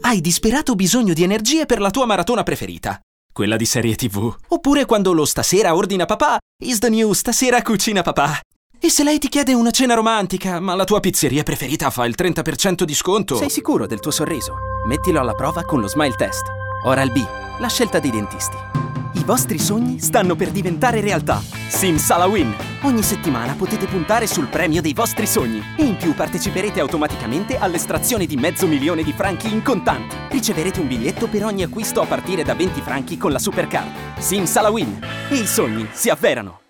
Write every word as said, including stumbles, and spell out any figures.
hai disperato bisogno di energie per la tua maratona preferita, quella di serie tivù. Oppure quando lo stasera ordina papà, is the new stasera cucina papà. E se lei ti chiede una cena romantica, ma la tua pizzeria preferita fa il trenta per cento di sconto? Sei sicuro del tuo sorriso? Mettilo alla prova con lo Smile Test. Oral-B, la scelta dei dentisti. I vostri sogni stanno per diventare realtà. Simsalawin. Ogni settimana potete puntare sul premio dei vostri sogni e in più parteciperete automaticamente all'estrazione di mezzo milione di franchi in contanti. Riceverete un biglietto per ogni acquisto a partire da venti franchi con la Supercard. Simsalawin. E i sogni si avverano.